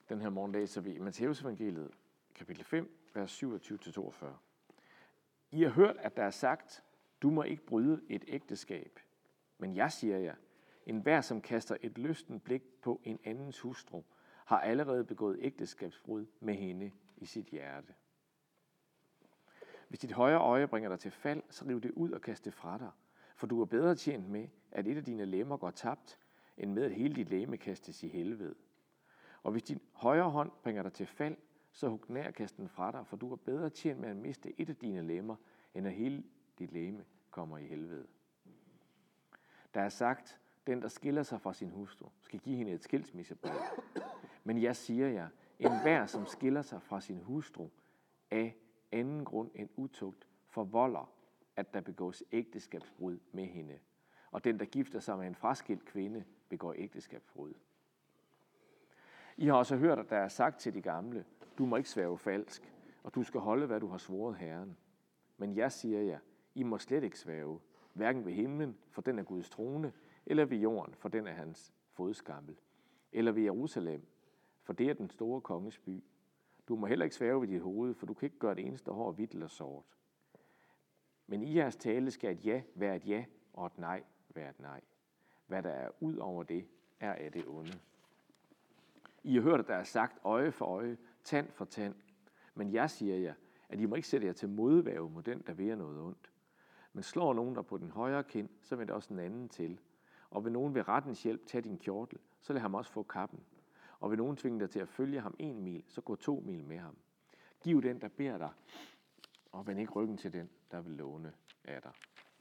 Den her morgen læser vi i Matteus evangeliet, kapitel 5, vers 27-42. I har hørt, at der er sagt, du må ikke bryde et ægteskab. Men jeg siger jer, enhver som kaster et lysten blik på en andens hustru, har allerede begået ægteskabsbrud med hende i sit hjerte. Hvis dit højre øje bringer dig til fald, så riv det ud og kast det fra dig. For du er bedre tjent med, at et af dine lemmer går tabt, end med at hele dit legeme kastes i helvede. Og hvis din højre hånd bringer dig til fald, så hug nær og kast den fra dig, for du er bedre tjent med at miste et af dine lemmer, end at hele dit legeme kommer i helvede. Der er sagt, den der skiller sig fra sin hustru, skal give hende et skilsmissebrev. Men jeg siger jer, enhver som skiller sig fra sin hustru af anden grund end utugt, forvolder, at der begås ægteskabsbrud med hende. Og den, der gifter sig med en fraskilt kvinde, begår ægteskabsbrud. I har også hørt, at der er sagt til de gamle, du må ikke sværge falsk, og du skal holde, hvad du har svoret Herren. Men jeg siger jer, I må slet ikke sværge, hverken ved himlen, for den er Guds trone, eller ved jorden, for den er hans fodskammel, eller ved Jerusalem, for det er den store konges by. Du må heller ikke sværge ved dit hoved, for du kan ikke gøre det eneste hår hvidt eller sort. Men i jeres tale skal et ja være et ja, og et nej være et nej. Hvad der er ud over det, er af det onde. I har hørt, at der er sagt øje for øje, tand for tand. Men jeg siger jer, at I må ikke sætte jer til modværge mod den, der vil jer noget ondt. Men slår nogen der på den højre kind, så vil der også den anden til. Og vil nogen ved rettens hjælp tage din kjortel, så lad ham også få kappen. Og vil nogen tvinge dig til at følge ham 1 mil, så gå 2 mil med ham. Giv den, der beder dig, og vend ikke ryggen til den, der vil låne af dig.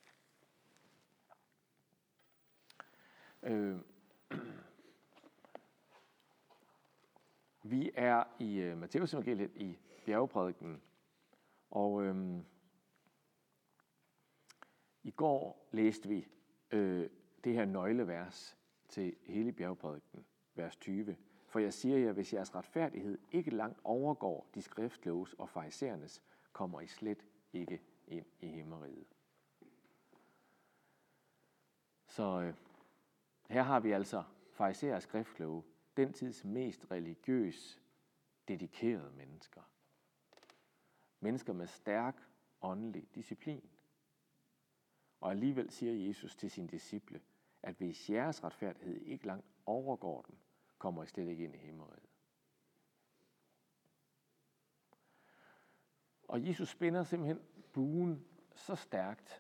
Vi er i Matteus evangeliet i bjergeprædiken, og i går læste vi det her nøglevers til hele bjergeprædiken, vers 20. For jeg siger jer, hvis jeres retfærdighed ikke langt overgår de skriftloves og farisæernes, kommer I slet ikke ind i himmeriget. Så her har vi altså farisæer og skriftlove, den tids mest religiøs, dedikerede mennesker. Mennesker med stærk åndelig disciplin. Og alligevel siger Jesus til sine disciple, at hvis jeres retfærdighed ikke langt overgår den, kommer I slet ikke ind i himmeriget. Og Jesus spænder simpelthen buen så stærkt,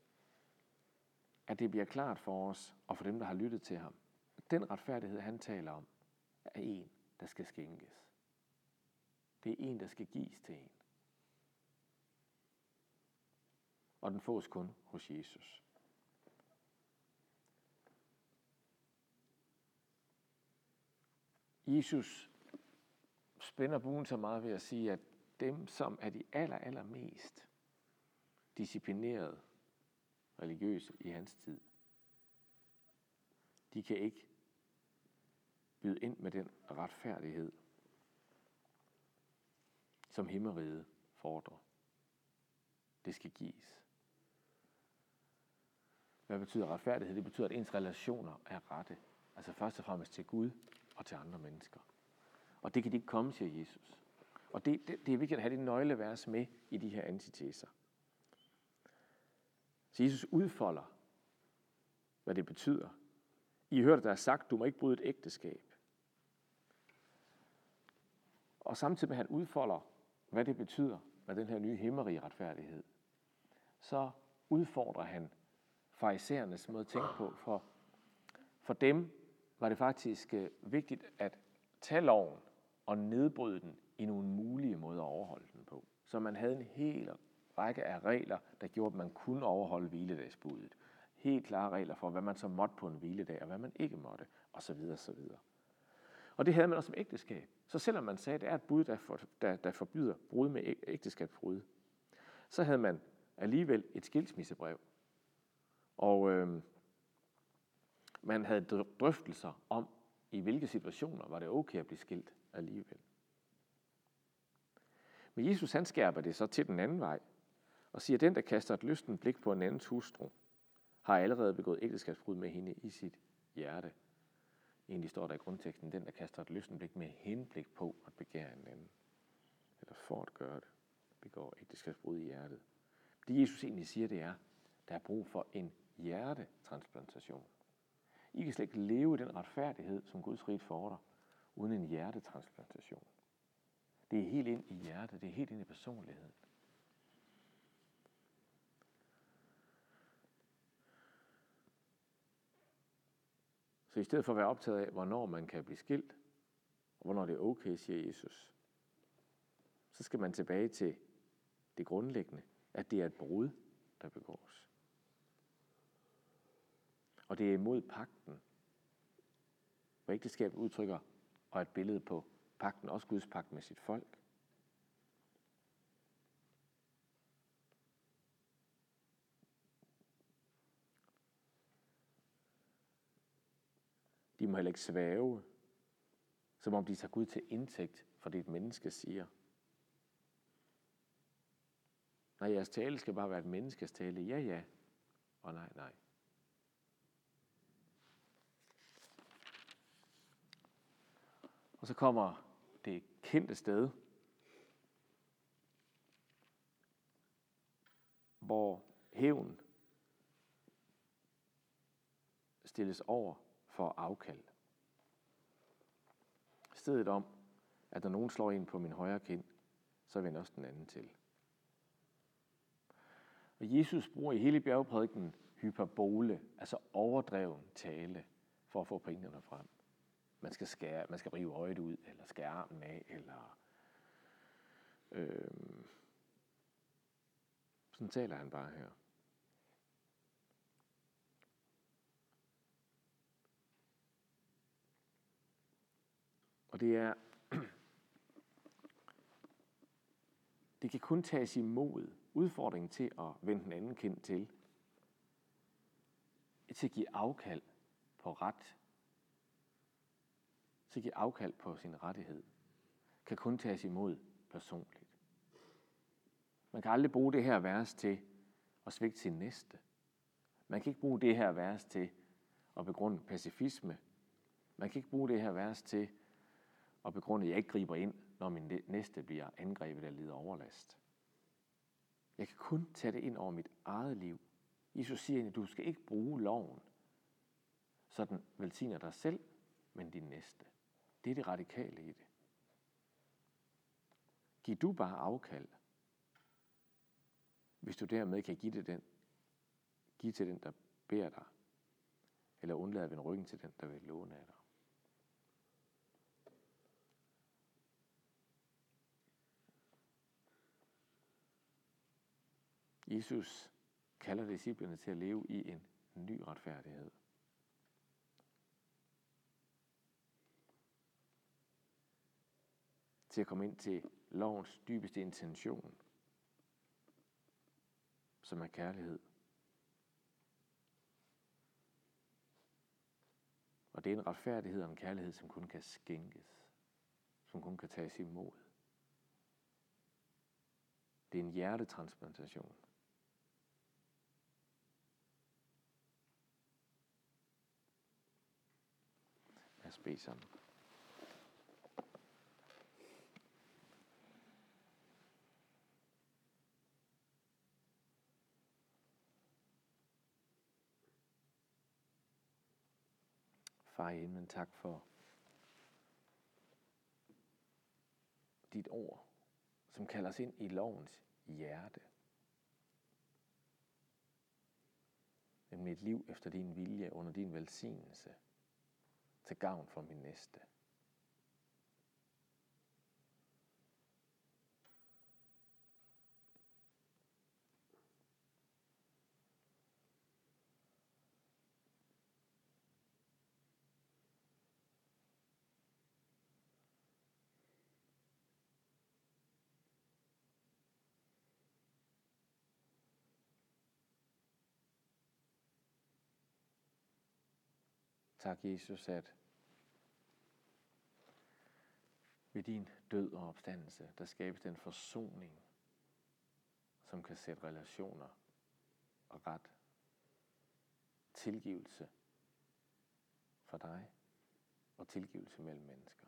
at det bliver klart for os og for dem, der har lyttet til ham. Den retfærdighed, han taler om, er en, der skal skænkes. Det er en, der skal gives til en. Og den fås kun hos Jesus. Jesus spænder buen så meget ved at sige, at dem, som er de allermest disciplinerede religiøse i hans tid, de kan ikke byde ind med den retfærdighed, som himmeriget fordrer. Det skal gives. Hvad betyder retfærdighed? Det betyder, at ens relationer er rette. Altså først og fremmest til Gud og til andre mennesker. Og det kan de ikke komme, siger Jesus. Og det er vigtigt at have det nøglevers med i de her antiteser. Så Jesus udfolder, hvad det betyder. I har hørt, at der er sagt, du må ikke bryde et ægteskab. Og samtidig med, at han udfolder, hvad det betyder med den her nye himmerige retfærdighed, så udfordrer han farisæernes måde at tænke på. For dem var det faktisk vigtigt at tage loven og nedbryde den i nogle mulige måder at overholde den på. Så man havde en hel række af regler, der gjorde, at man kunne overholde hviledagsbuddet. Helt klare regler for, hvad man så måtte på en hviledag, og hvad man ikke måtte, osv. osv. Og det havde man også som ægteskab. Så selvom man sagde, at det er et bud, der forbyder brud med ægteskabsbrud, så havde man alligevel et skilsmissebrev. Og man havde drøftelser om, i hvilke situationer var det okay at blive skilt alligevel. Men Jesus han skærper det så til den anden vej, og siger, at den, der kaster et lysten blik på en andens hustru, har allerede begået ægteskabsbrud med hende i sit hjerte. Egentlig står der i grundteksten, den der kaster et lystende blik med henblik på at begære en anden. Eller for at gøre det, begår ægteskabsbrud i hjertet. Det Jesus egentlig siger, det er, der er brug for en hjertetransplantation. I kan slet ikke leve i den retfærdighed, som Guds rige fordrer, uden en hjertetransplantation. Det er helt ind i hjertet, det er helt ind i personligheden. Så i stedet for at være optaget af, hvornår man kan blive skilt, og hvornår det er okay, siger Jesus, så skal man tilbage til det grundlæggende, at det er et brud, der begås. Og det er imod pagten, hvor ægteskabet udtrykker og et billede på pagten, også Guds pagt med sit folk. De må heller ikke svæve, som om de tager Gud til indtægt for det, et menneske siger. Nej, jeres tale skal bare være et menneskes tale. Ja, ja. Og nej, nej. Og så kommer det kendte sted, hvor hævn stilles over for afkald. Stedet om, at når nogen slår en på min højre kind, så vender også den anden til. Og Jesus bruger i hele bjergprædikenen hyperbole, altså overdreven tale, for at få pointerne frem. Man skal rive øjet ud, eller skære armen af, eller sådan taler han bare her. Og det kan kun tages imod udfordringen til at vende den anden kind til at give afkald på ret, til at give afkald på sin rettighed, kan kun tages imod personligt. Man kan aldrig bruge det her vers til at svigte sin næste. Man kan ikke bruge det her vers til at begrunde pacifisme. Man kan ikke bruge det her vers til at begrunde, at jeg ikke griber ind, når min næste bliver angrebet eller lider overlast. Jeg kan kun tage det ind over mit eget liv. Jesus siger, at du skal ikke bruge loven, så den velsigner dig selv, men din næste. Det er det radikale i det. Giv du bare afkald, hvis du dermed kan give til den, der beder dig, eller undlade at vende ryggen til den, der vil låne af dig. Jesus kalder disciplene til at leve i en ny retfærdighed. Til at komme ind til lovens dybeste intention, som er kærlighed. Og det er en retfærdighed og en kærlighed, som kun kan skænkes, som kun kan tages imod. Det er en hjertetransplantation. Lad os bede sammen. Far i himlen, tak for dit ord, som kalder os ind i lovens hjerte. Med et liv efter din vilje, under din velsignelse, til gavn for min næste. Tak, Jesus, at ved din død og opstandelse, der skabes den forsoning, som kan sætte relationer og ret, tilgivelse for dig og tilgivelse mellem mennesker.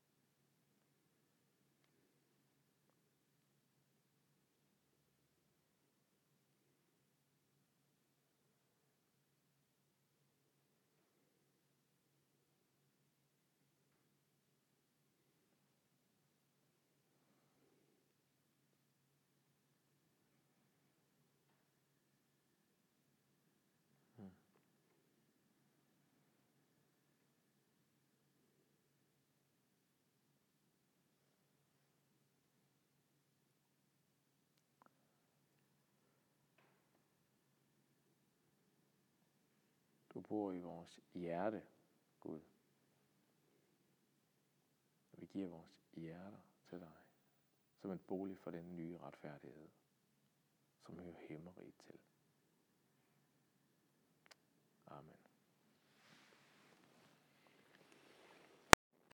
Du bor i vores hjerte, Gud. Og vi giver vores hjerter til dig, som en bolig for den nye retfærdighed, som hører himmeriget til.